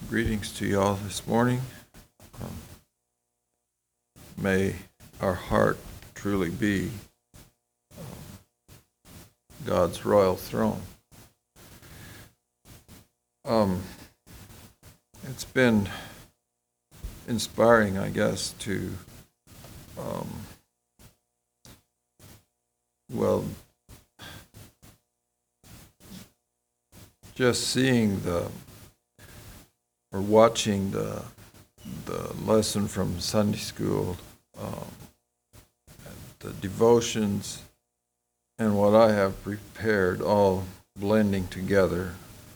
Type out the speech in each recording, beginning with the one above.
Greetings to you all this morning. Um, may our heart truly be God's royal throne. It's been inspiring, I guess, to, just seeing or watching the lesson from Sunday school, the devotions, and what I have prepared all blending together.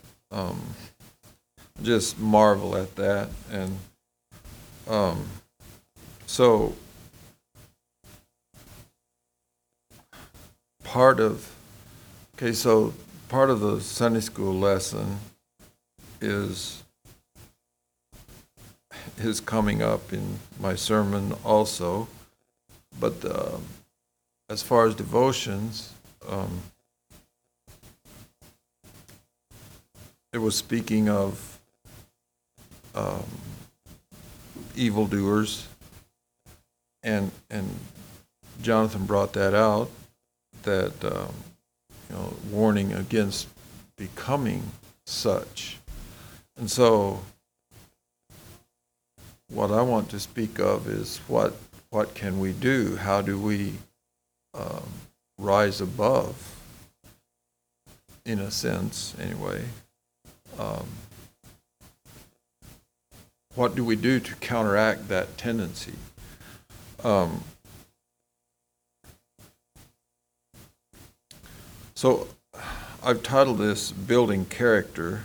Just marvel at that. And so part of the Sunday school lesson is coming up in my sermon also. But as far as devotions, it was speaking of evildoers, and Jonathan brought that out, that warning against becoming such. And so what I want to speak of is what can we do? How do we rise above, in a sense anyway? What do we do to counteract that tendency? So I've titled this Building Character.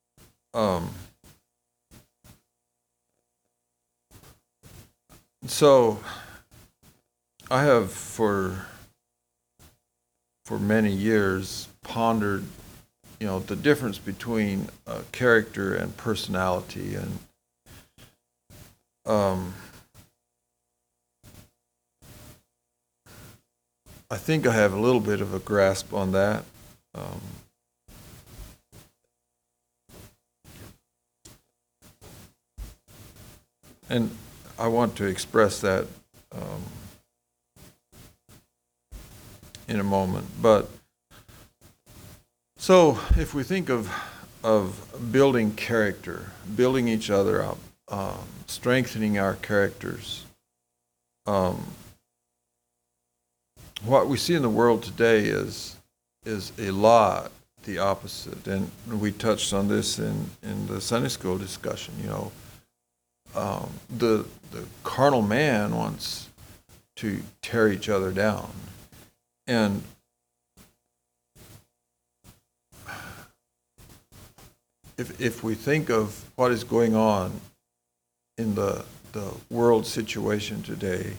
So I have for many years pondered, the difference between character and personality, and I think I have a little bit of a grasp on that. And I want to express that in a moment. But so if we think of building character, building each other up, strengthening our characters, what we see in the world today is a lot the opposite. And we touched on this in the Sunday school discussion. The carnal man wants to tear each other down. And if we think of what is going on in the world situation today,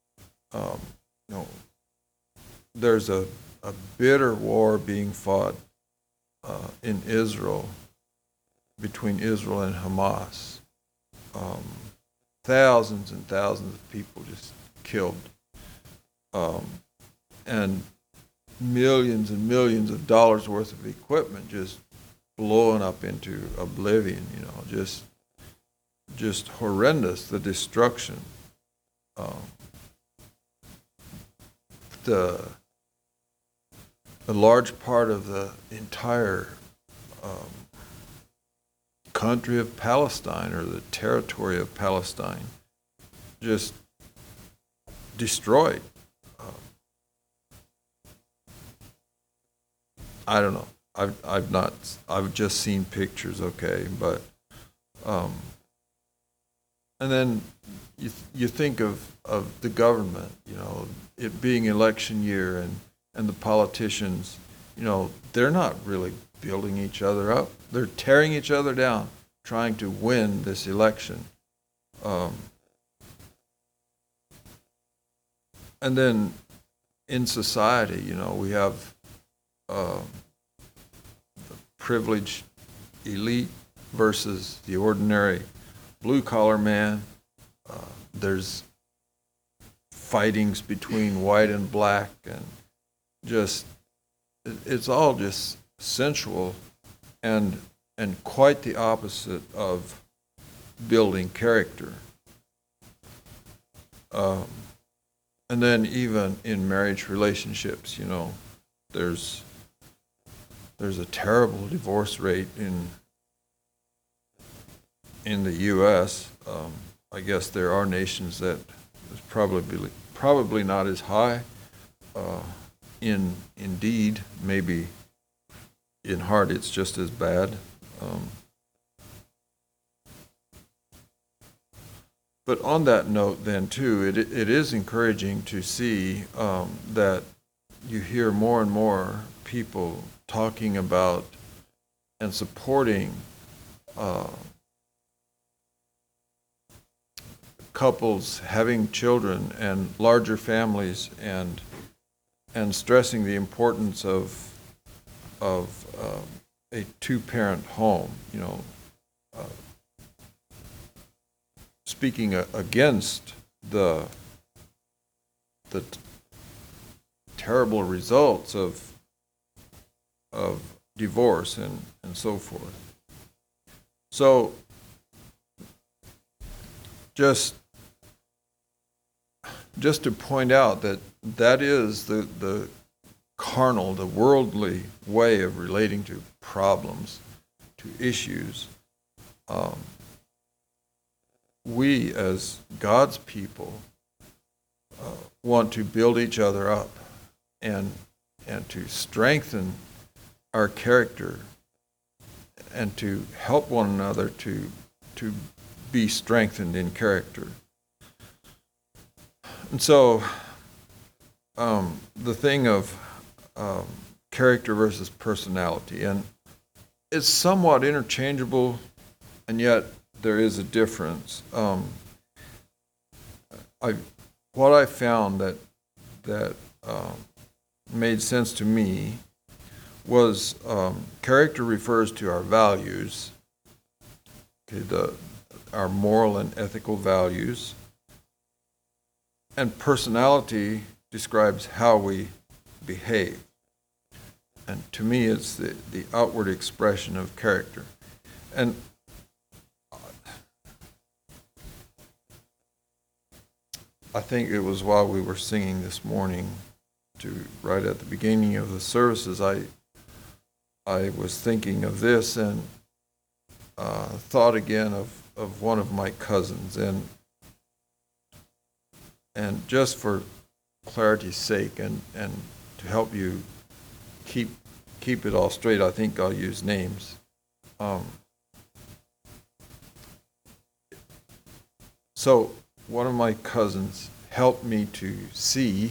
there's a bitter war being fought in Israel, between Israel and Hamas. Thousands and thousands of people just killed, and millions and millions of dollars worth of equipment just blowing up into oblivion. Just horrendous, the destruction. A large part of the entire country of Palestine, or the territory of Palestine, just destroyed. I don't know. I've just seen pictures, okay, but and then you think of the government, it being election year, and the politicians, they're not really building each other up. They're tearing each other down, trying to win this election. And then in society, we have the privileged elite versus the ordinary blue-collar man. There's fightings between white and black, and it's all just sensual, and quite the opposite of building character. And then even in marriage relationships, there's a terrible divorce rate in the U.S. I guess there are nations that is probably not as high. In deed, maybe in heart it's just as bad. But on that note, then too, it is encouraging to see that you hear more and more people talking about and supporting couples having children and larger families, and stressing the importance of a two-parent home. Speaking against the terrible results of divorce and so forth. So just to point out that is the carnal, the worldly way of relating to problems, to issues. We as God's people want to build each other up and to strengthen our character and to help one another to be strengthened in character. And so the thing of character versus personality, and it's somewhat interchangeable, and yet there is a difference. What I found that made sense to me was character refers to our values, our moral and ethical values, and personality describes how we behave. And to me, it's the outward expression of character. And I think it was while we were singing this morning, right at the beginning of the services, I was thinking of this and thought again of one of my cousins. And just for clarity's sake and to help you keep it all straight, I think I'll use names. So one of my cousins helped me to see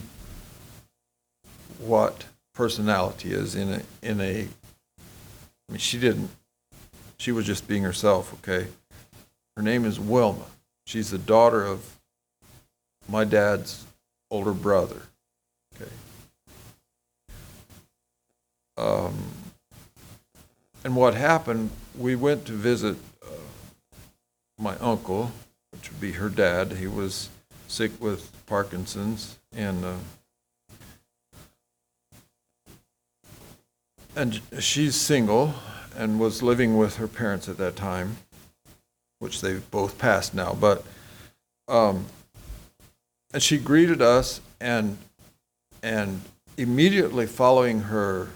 what personality is in a I mean, she was just being herself, okay? Her name is Wilma. She's the daughter of my dad's older brother, okay? And what happened, we went to visit my uncle, which would be her dad. He was sick with Parkinson's, and she's single and was living with her parents at that time, which they've both passed now. But and she greeted us, and immediately following her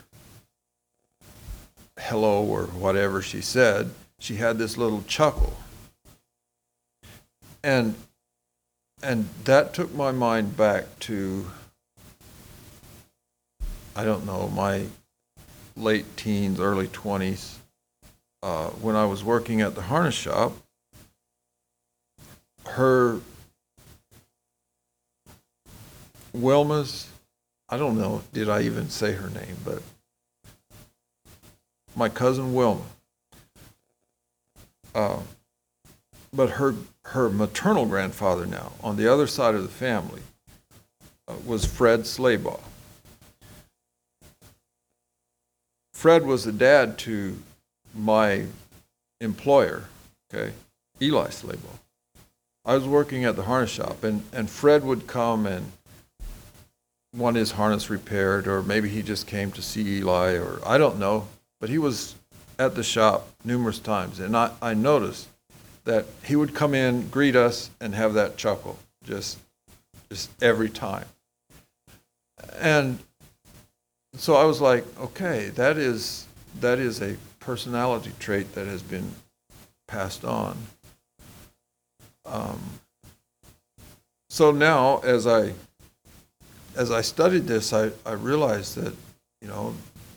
hello or whatever she said, she had this little chuckle. And that took my mind back to, I don't know, my late teens, early 20s, when I was working at the harness shop. Wilma's, I don't know, did I even say her name, but my cousin Wilma. But her maternal grandfather now, on the other side of the family, was Fred Slaybaugh. Fred was the dad to my employer, okay, Eli Slaybaugh. I was working at the harness shop, and Fred would come and want his harness repaired, or maybe he just came to see Eli, or I don't know, but he was at the shop numerous times, and I noticed that he would come in, greet us, and have that chuckle just every time. And so I was like, okay, that is a personality trait that has been passed on. So now, as I studied this, I realized that, you know,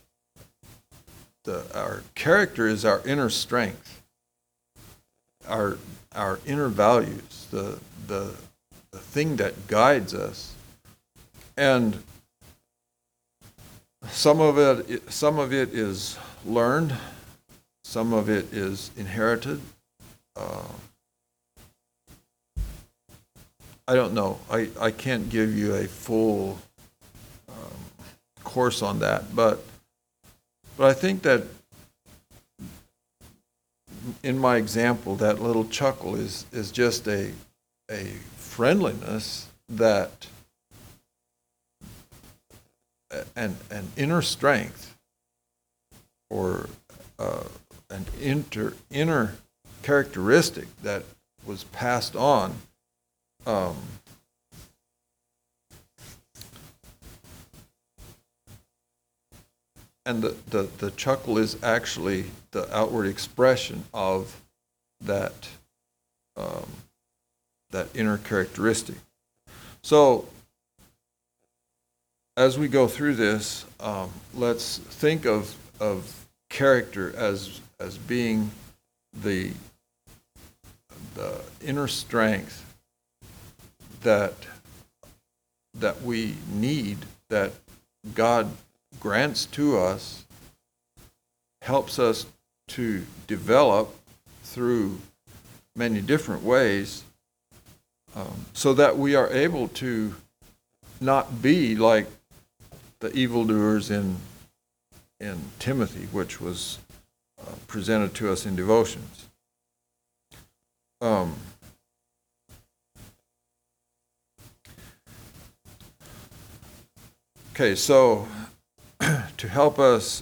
our character is our inner strength, our inner values, the thing that guides us, and some of it is learned, some of it is inherited. I don't know. I can't give you a full course on that, but I think that in my example, that little chuckle is just a friendliness that an inner strength, or an inner characteristic that was passed on. And the chuckle is actually the outward expression of that inner characteristic. So as we go through this, let's think of character as being the inner strength that we need, that God grants to us, helps us to develop through many different ways, so that we are able to not be like the evildoers in Timothy, which was presented to us in devotions. Okay, so to help us,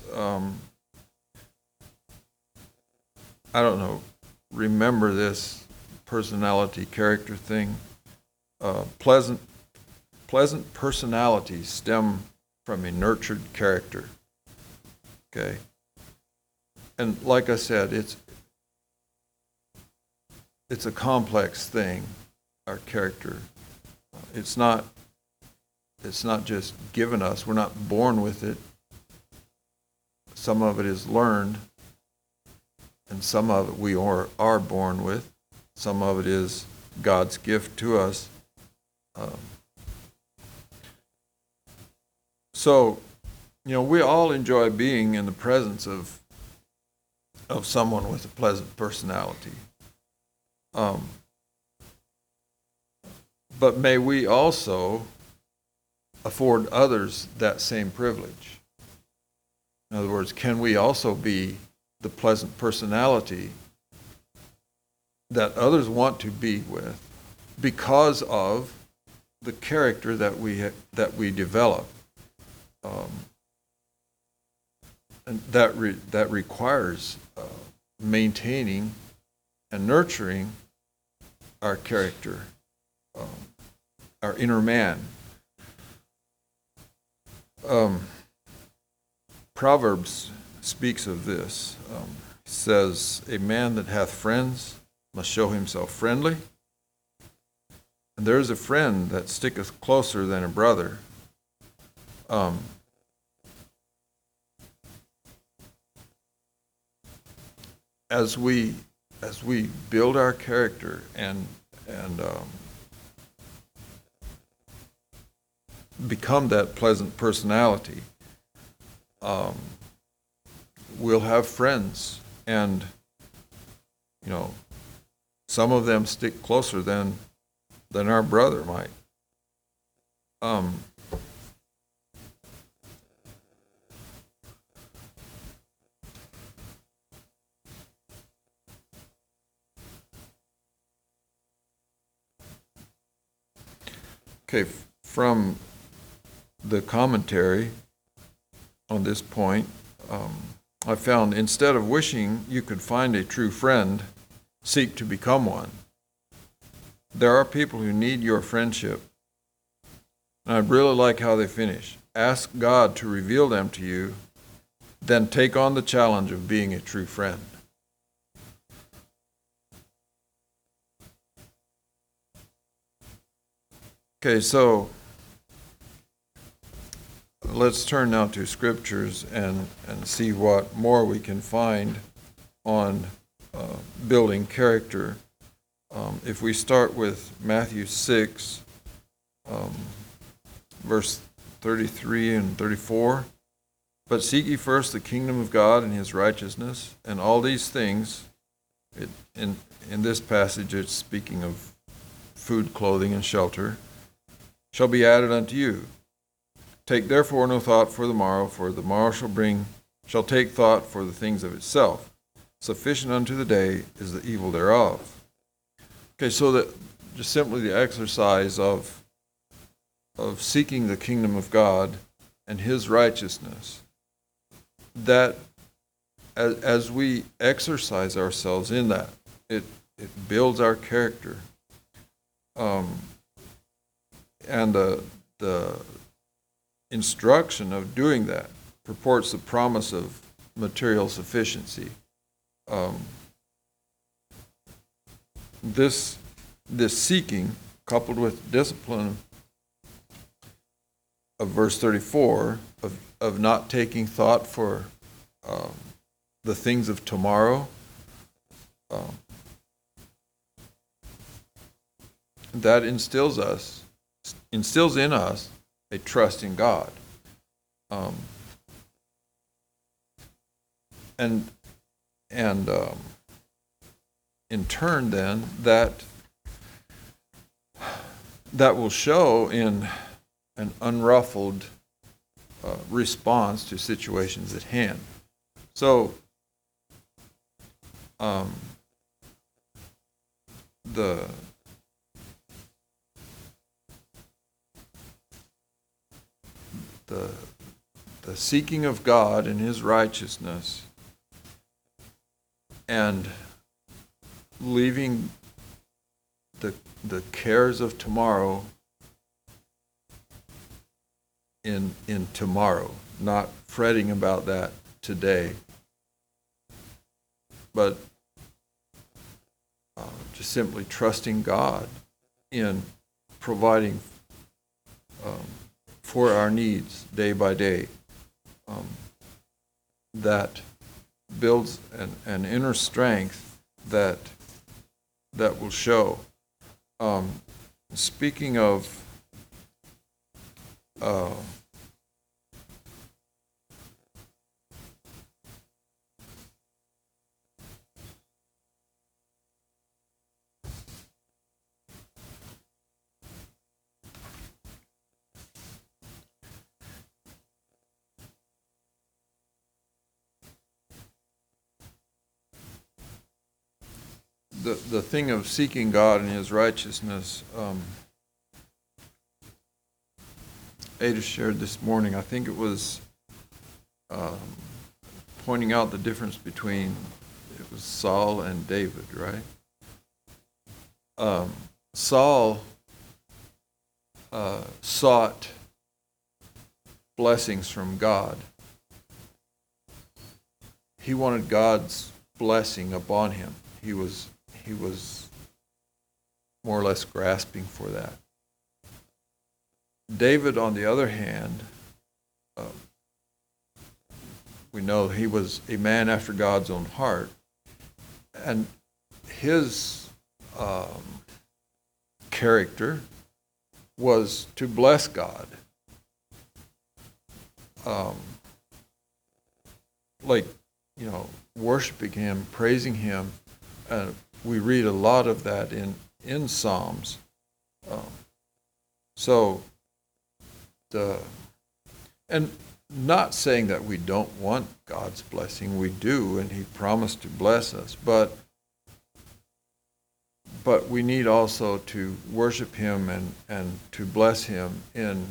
remember this personality character thing, pleasant personalities stem from a nurtured character. Okay? And like I said, it's a complex thing, our character. It's not just given us. We're not born with it. Some of it is learned, and some of it we are born with. Some of it is God's gift to us. So, we all enjoy being in the presence of someone with a pleasant personality. But may we also afford others that same privilege. In other words, can we also be the pleasant personality that others want to be with because of the character that we develop, and that requires maintaining and nurturing our character, our inner man. Proverbs speaks of this. It says, "A man that hath friends must show himself friendly, and there is a friend that sticketh closer than a brother." As we build our character and become that pleasant personality, we'll have friends, and some of them stick closer than our brother might. Okay, from the commentary on this point, I found, instead of wishing you could find a true friend, seek to become one. There are people who need your friendship. And I really like how they finish. Ask God to reveal them to you, then take on the challenge of being a true friend. Okay, so let's turn now to scriptures and see what more we can find on building character. If we start with Matthew 6, verse 33 and 34, but seek ye first the kingdom of God and his righteousness, and all these things, in this passage it's speaking of food, clothing, and shelter, shall be added unto you. Take therefore no thought for the morrow shall take thought for the things of itself. Sufficient unto the day is the evil thereof. Okay, so that just simply the exercise of seeking the kingdom of God and his righteousness, that as we exercise ourselves in that, it builds our character. And the instruction of doing that purports the promise of material sufficiency. This seeking, coupled with discipline of verse 34, of not taking thought for the things of tomorrow, that instills in us a trust in God. And in turn then, that will show in an unruffled response to situations at hand. So the seeking of God and his righteousness, and leaving the cares of tomorrow in tomorrow, not fretting about that today, but just simply trusting God in providing for our needs day by day. That builds an inner strength that will show. Speaking of the thing of seeking God and his righteousness, Ada shared this morning, I think it was pointing out the difference between, it was Saul and David, right? Saul sought blessings from God. He wanted God's blessing upon him. He was more or less grasping for that. David, on the other hand, we know he was a man after God's own heart, and his character was to bless God. Worshiping him, praising him. We read a lot of that in Psalms. And not saying that we don't want God's blessing, we do, and he promised to bless us, but we need also to worship him and to bless him in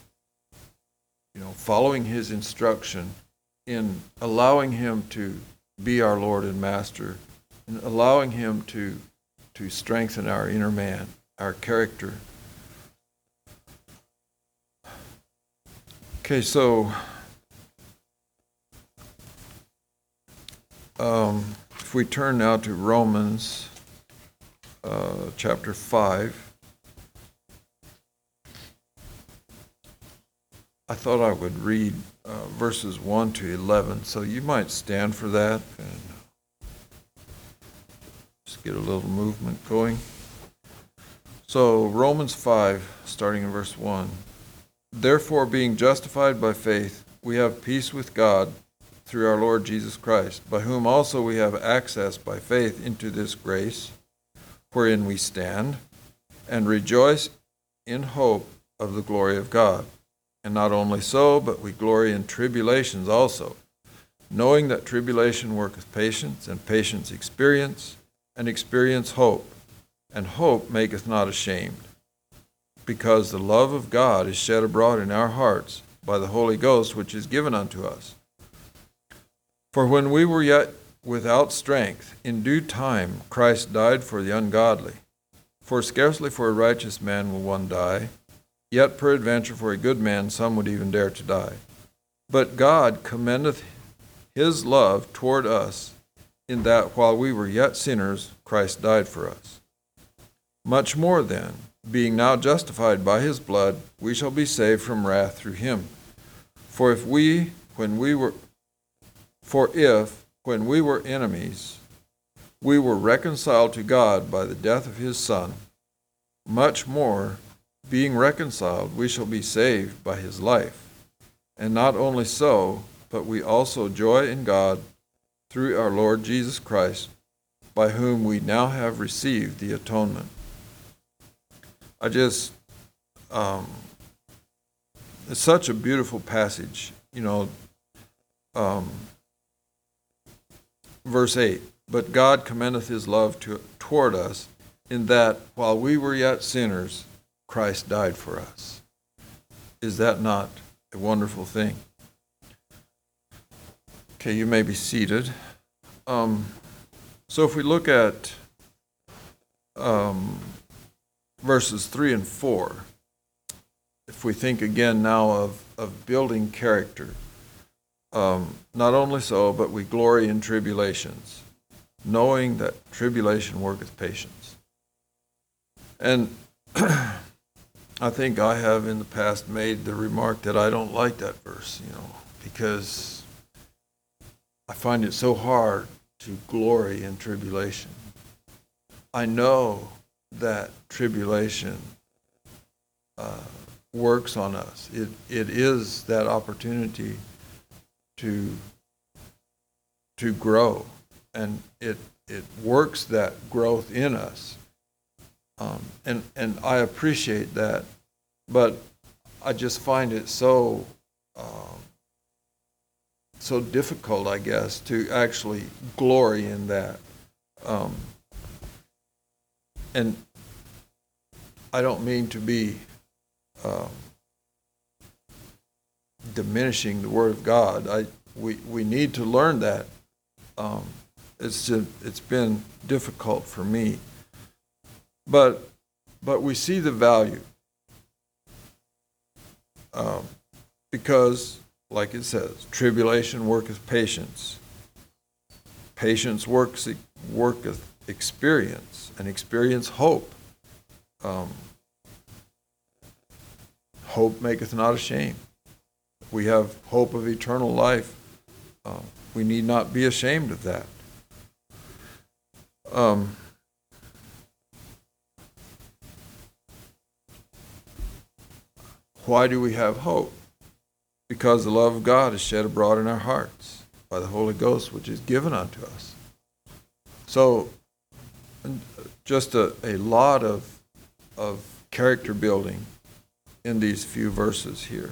following his instruction, in allowing him to be our Lord and Master, and allowing Him to strengthen our inner man, our character. Okay, so if we turn now to Romans chapter 5, I thought I would read verses 1 to 11, so you might stand for that and just get a little movement going. So Romans 5, starting in verse 1. Therefore, being justified by faith, we have peace with God through our Lord Jesus Christ, by whom also we have access by faith into this grace, wherein we stand, and rejoice in hope of the glory of God. And not only so, but we glory in tribulations also, knowing that tribulation worketh patience, and patience experience, and experience hope. And hope maketh not ashamed, because the love of God is shed abroad in our hearts by the Holy Ghost, which is given unto us. For when we were yet without strength, in due time Christ died for the ungodly. For scarcely for a righteous man will one die, yet peradventure for a good man some would even dare to die. But God commendeth his love toward us, in that while we were yet sinners, Christ died for us. Much more then, being now justified by his blood, we shall be saved from wrath through him. For if when we were enemies, we were reconciled to God by the death of his Son, much more, being reconciled, we shall be saved by his life. And not only so, but we also joy in God through our Lord Jesus Christ, by whom we now have received the atonement. It's such a beautiful passage, verse 8, but God commendeth his love toward us, in that while we were yet sinners, Christ died for us. Is that not a wonderful thing? Okay, you may be seated. So if we look at verses 3 and 4, if we think again now of building character, not only so, but we glory in tribulations, knowing that tribulation worketh patience. And I think I have in the past made the remark that I don't like that verse, because I find it so hard to glory in tribulation. I know that tribulation works on us. It is that opportunity to grow, and it works that growth in us. And I appreciate that, but I just find it so difficult, I guess, to actually glory in that. And I don't mean to be diminishing the Word of God. We need to learn that. It's been difficult for me. But we see the value, because, like it says, tribulation worketh patience. Patience worketh experience, and experience hope. Hope maketh not ashamed. We have hope of eternal life. We need not be ashamed of that. Why do we have hope? Because the love of God is shed abroad in our hearts by the Holy Ghost, which is given unto us. So, just a lot of character building in these few verses here.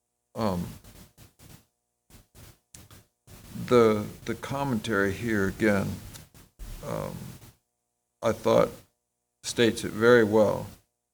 The commentary here again, I thought states it very well.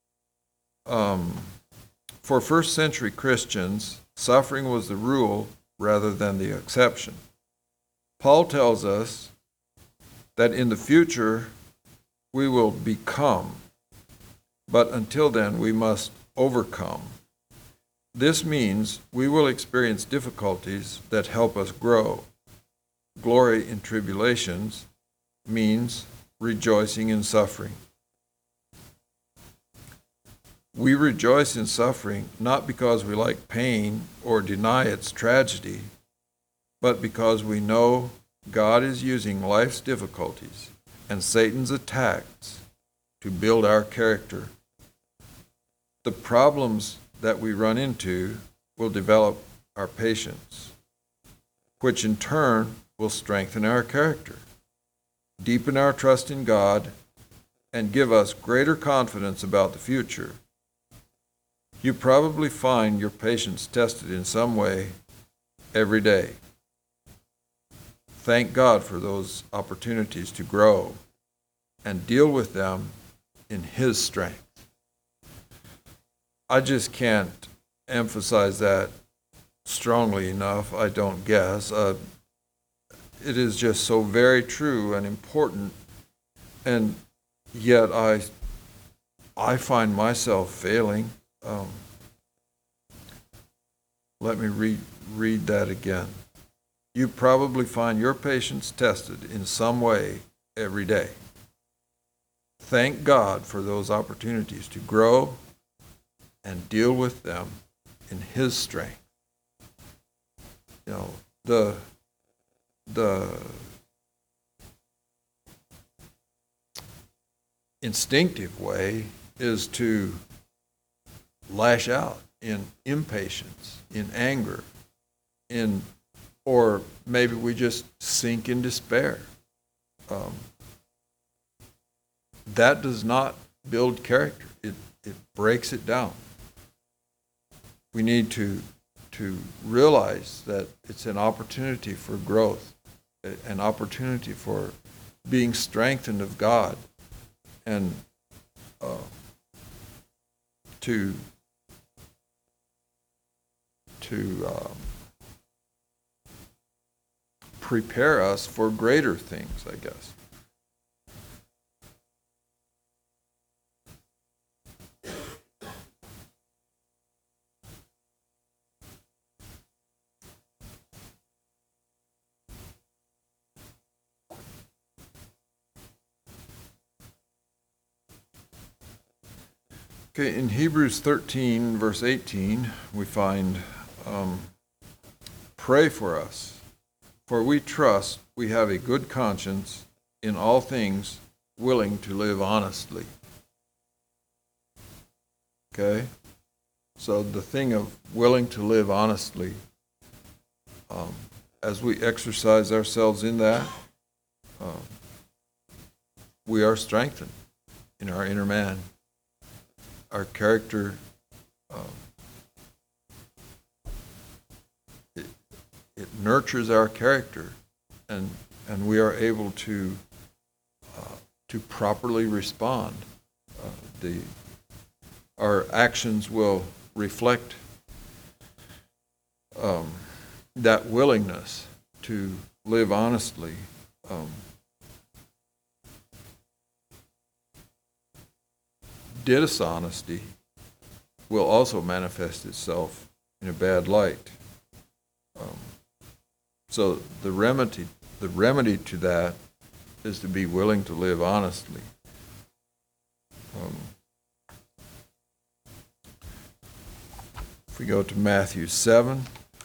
For first century Christians, suffering was the rule rather than the exception. Paul tells us that in the future we will become, but until then we must overcome. This means we will experience difficulties that help us grow. Glory in tribulations means rejoicing in suffering. We rejoice in suffering not because we like pain or deny its tragedy, but because we know God is using life's difficulties and Satan's attacks to build our character. The problems that we run into will develop our patience, which in turn will strengthen our character, deepen our trust in God, and give us greater confidence about the future. You probably find your patience tested in some way every day. Thank God for those opportunities to grow and deal with them in His strength. I just can't emphasize that strongly enough, I don't guess. It is just so very true and important, and yet I find myself failing. Let me read that again. You probably find your patience tested in some way every day. Thank God for those opportunities to grow and deal with them in His strength. You know, the instinctive way is to lash out in impatience, in anger, or maybe we just sink in despair. That does not build character. It breaks it down. We need to realize that it's an opportunity for growth, an opportunity for being strengthened of God, and to prepare us for greater things, I guess. Okay, in Hebrews 13, verse 18, we find, pray for us, for we trust we have a good conscience in all things, willing to live honestly. Okay? So the thing of willing to live honestly, as we exercise ourselves in that, we are strengthened in our inner man. Our character, it nurtures our character, and we are able to properly respond. Our actions will reflect that willingness to live honestly. Dishonesty will also manifest itself in a bad light. So the remedy to that is to be willing to live honestly. If we go to Matthew 7,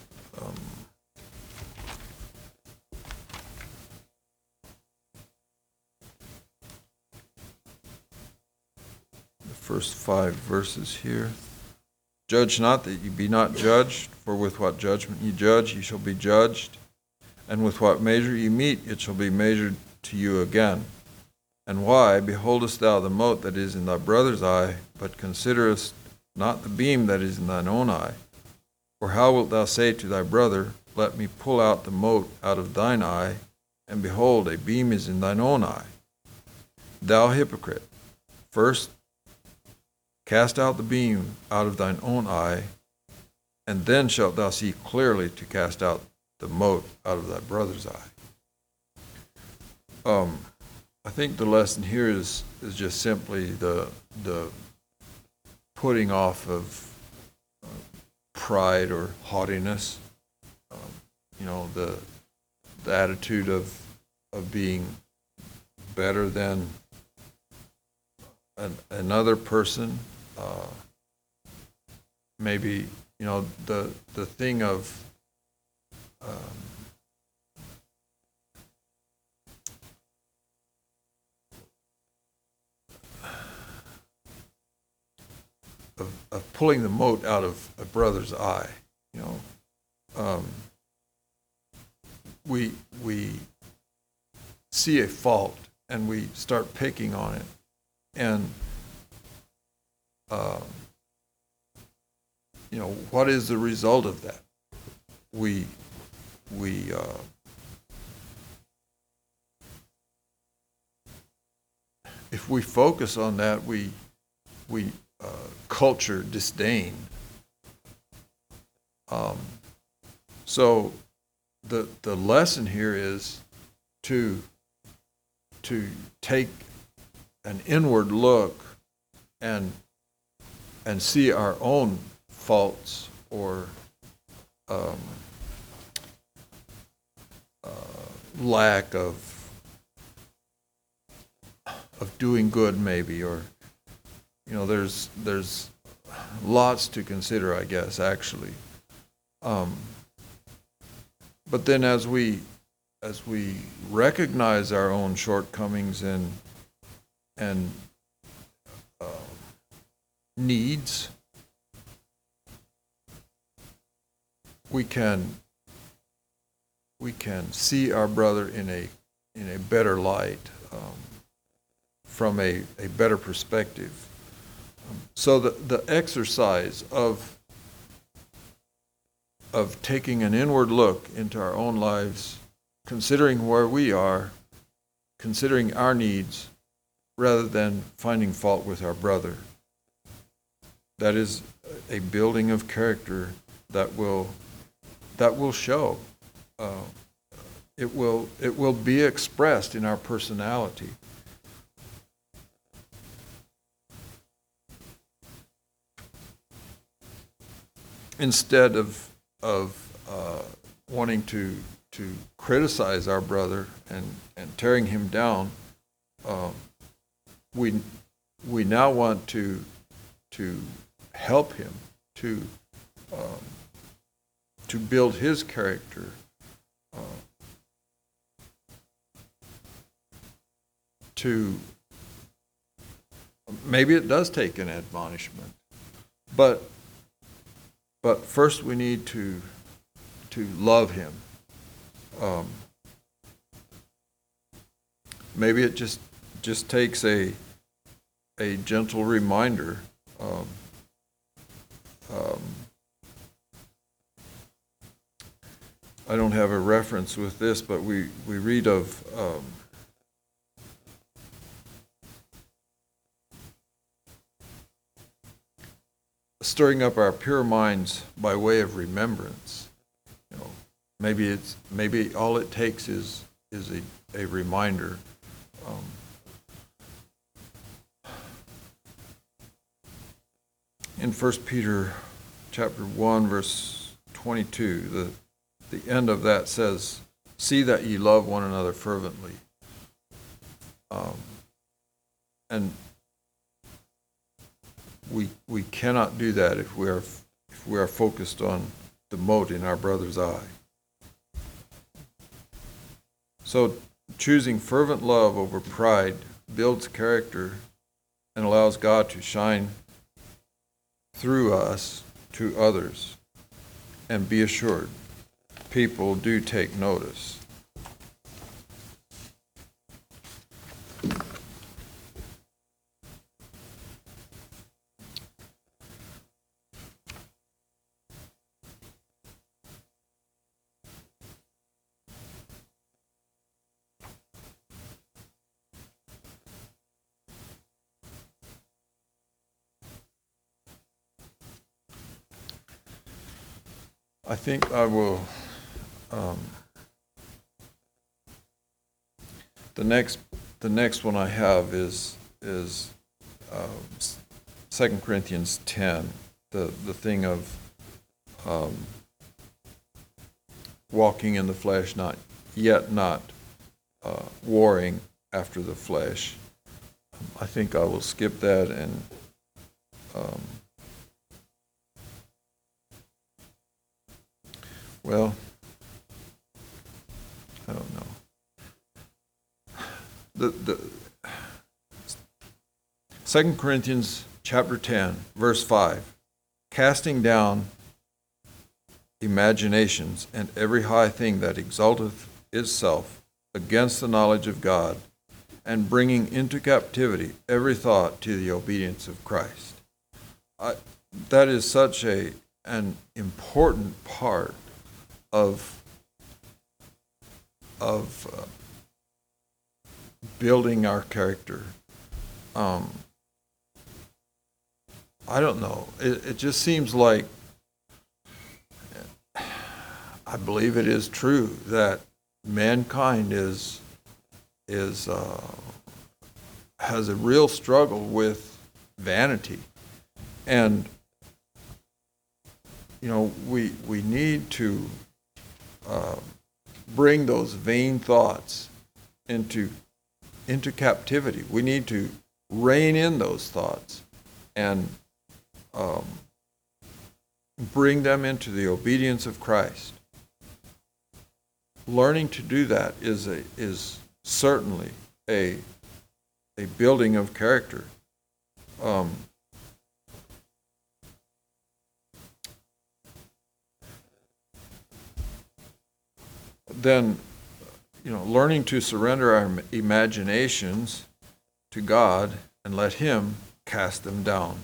first 5 verses here. Judge not that you be not judged, for with what judgment you judge, you shall be judged, and with what measure you mete, it shall be measured to you again. And why beholdest thou the mote that is in thy brother's eye, but considerest not the beam that is in thine own eye? Or how wilt thou say to thy brother, let me pull out the mote out of thine eye, and behold, a beam is in thine own eye? Thou hypocrite, first cast out the beam out of thine own eye, and then shalt thou see clearly to cast out the mote out of thy brother's eye. I think the lesson here is just simply the putting off of pride or haughtiness. Um, the attitude of being better than another person. Maybe the thing of of pulling the mote out of a brother's eye. We see a fault and we start picking on it, and what is the result of that? We if we focus on that, we culture disdain. So the lesson here is to take an inward look and see our own faults or lack of doing good, maybe, or there's lots to consider, I guess, actually. But then as we recognize our own shortcomings and needs, we can see our brother in a better light, from a better perspective. So the exercise of taking an inward look into our own lives, considering where we are, considering our needs, rather than finding fault with our brother, that is a building of character that will show. It will be expressed in our personality. Instead of wanting to criticize our brother and tearing him down, we now want to help him to build his character, to maybe it does take an admonishment, but first we need to love him. Maybe it just takes a gentle reminder. I don't have a reference with this, but we read of stirring up our pure minds by way of remembrance. Maybe all it takes is a reminder. In 1 Peter chapter 1, verse 22, the end of that says, "See that ye love one another fervently." And we cannot do that if we are focused on the mote in our brother's eye. So choosing fervent love over pride builds character and allows God to shine through us to others. And be assured, people do take notice. I think I will, the the next one I have is 2 Corinthians 10, the thing of walking in the flesh, not warring after the flesh. I think I will skip that and well, I don't know. The 2 Corinthians chapter 10, verse 5, casting down imaginations and every high thing that exalteth itself against the knowledge of God, and bringing into captivity every thought to the obedience of Christ. That is such an important part of building our character. I don't know. It just seems like, I believe it is true that mankind has a real struggle with vanity, and we need to bring those vain thoughts into captivity. We need to rein in those thoughts and bring them into the obedience of Christ. Learning to do that is certainly a building of character. Then, learning to surrender our imaginations to God and let Him cast them down.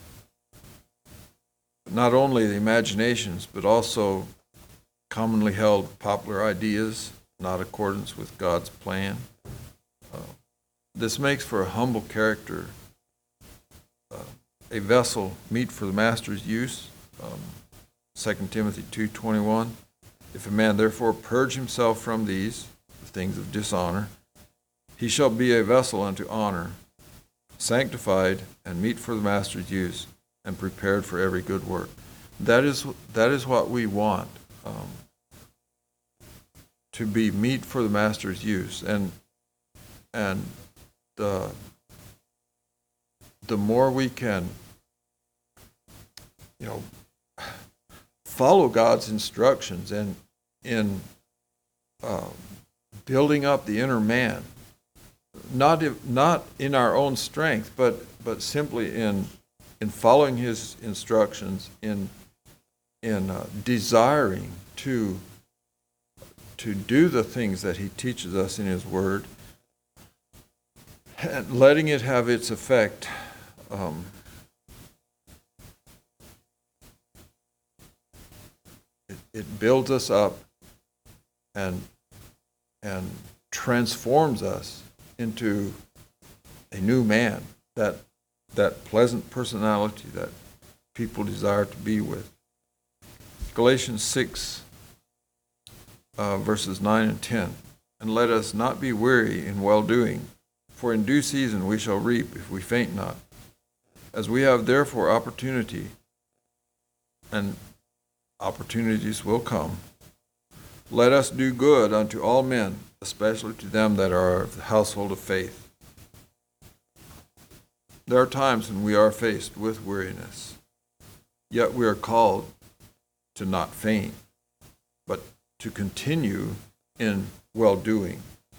Not only the imaginations, but also commonly held popular ideas, not accordance with God's plan. This makes for a humble character, a vessel meet for the master's use. 2 Timothy 2:21. If a man therefore purge himself from these, the things of dishonor, he shall be a vessel unto honor, sanctified and meet for the master's use, and prepared for every good work. That is what we want, to be meet for the master's use. And the more we can, follow God's instructions and in building up the inner man, not in our own strength, but simply in following His instructions, in desiring to do the things that He teaches us in His Word, and letting it have its effect. It builds us up and transforms us into a new man, that pleasant personality that people desire to be with. Galatians 6, verses 9 and 10. And let us not be weary in well-doing, for in due season we shall reap if we faint not. As we have therefore opportunity, and opportunities will come, let us do good unto all men, especially to them that are of the household of faith. There are times when we are faced with weariness, yet we are called to not faint, but to continue in well-doing.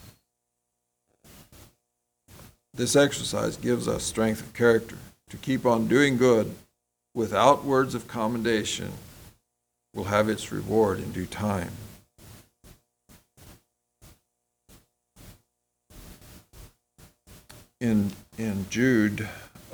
This exercise gives us strength of character to keep on doing good without words of commendation. Will have its reward in due time. In Jude,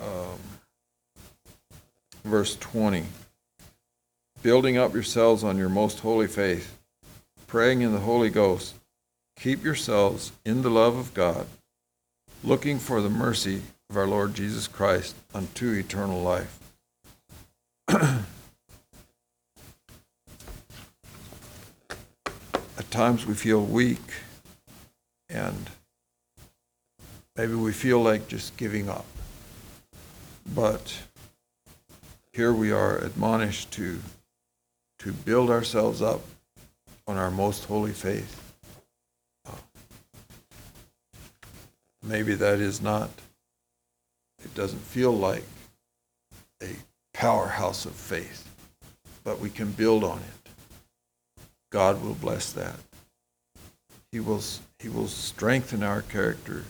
verse 20, building up yourselves on your most holy faith, praying in the Holy Ghost, keep yourselves in the love of God, looking for the mercy of our Lord Jesus Christ unto eternal life. At times we feel weak and maybe we feel like just giving up. But here we are admonished to build ourselves up on our most holy faith. Maybe that is not, it doesn't feel like a powerhouse of faith, but we can build on it. God will bless that. He will strengthen our character.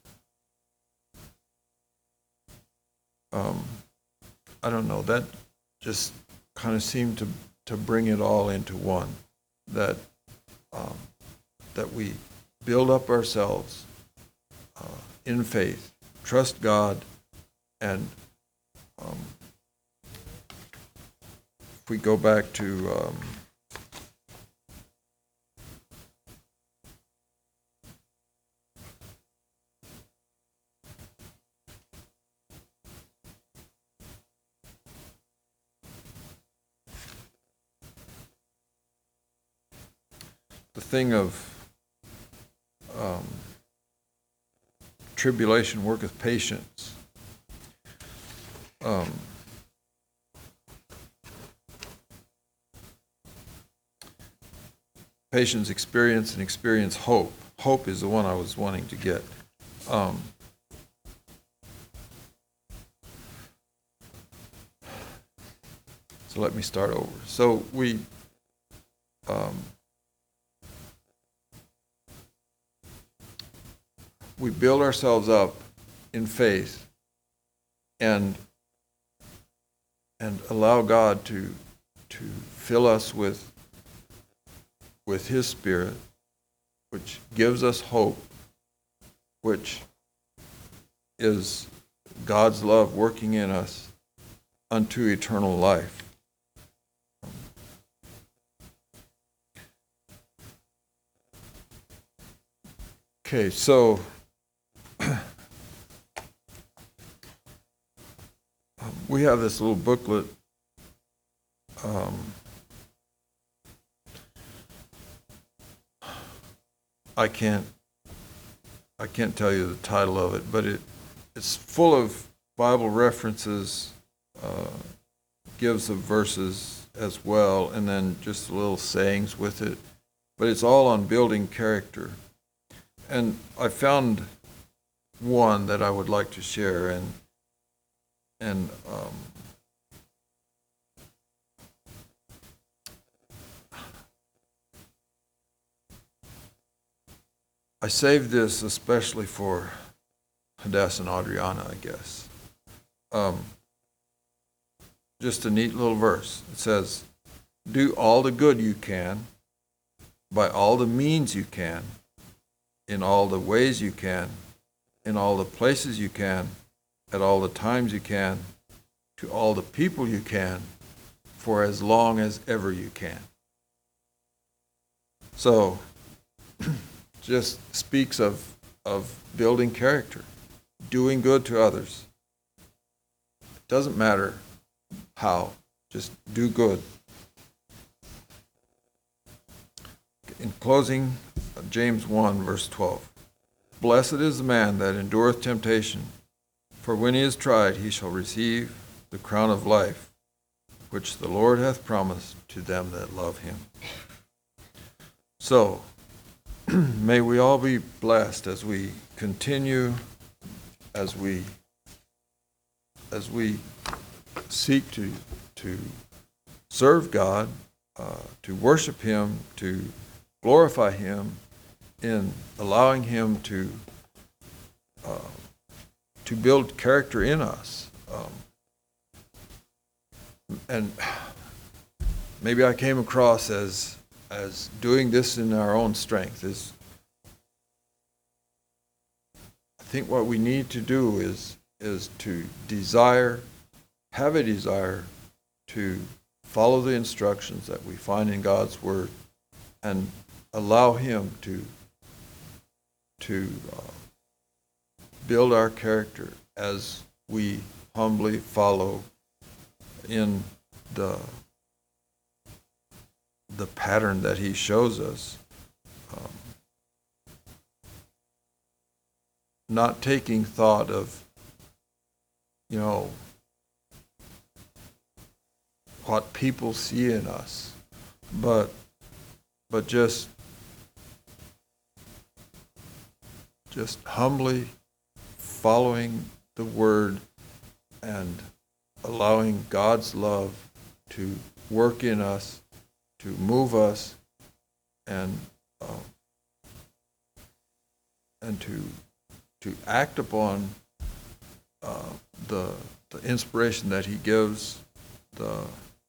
I don't know, that just kind of seemed to bring it all into one, that we build up ourselves in faith, trust God, and if we go back to the thing of tribulation worketh patience. Patience, experience, and experience hope. Hope is the one I was wanting to get. So let me start over. So we build ourselves up in faith and allow God to fill us with His Spirit, which gives us hope, which is God's love working in us unto eternal life. Okay, so we have this little booklet. I can't tell you the title of it, but it's full of Bible references, gives of verses as well, and then just little sayings with it. But it's all on building character. And I found one that I would like to share, and I saved this especially for Hadassah and Adriana, I guess. Just a neat little verse. It says, "Do all the good you can, by all the means you can, in all the ways you can, in all the places you can, at all the times you can, to all the people you can, for as long as ever you can." So, just speaks of building character, doing good to others. It doesn't matter how, just do good. In closing, James 1, verse 12. "Blessed is the man that endureth temptation, for when he is tried, he shall receive the crown of life, which the Lord hath promised to them that love him." So, may we all be blessed as we continue, as we seek to serve God, to worship Him, to glorify Him, in allowing Him to build character in us. And maybe I came across as doing this in our own strength. I think what we need to do is to have a desire to follow the instructions that we find in God's Word and allow Him to build our character as we humbly follow in the pattern that He shows us. not taking thought of, what people see in us, but just humbly following the word and allowing God's love to work in us, to move us, and to act upon the inspiration that He gives, the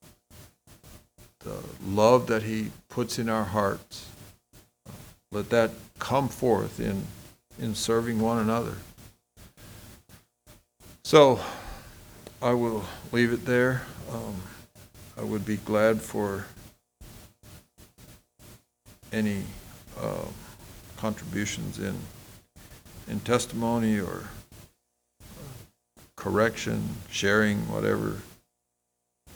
love that He puts in our hearts. Let that come forth in serving one another. So I will leave it there. I would be glad for any contributions in testimony or correction, sharing, whatever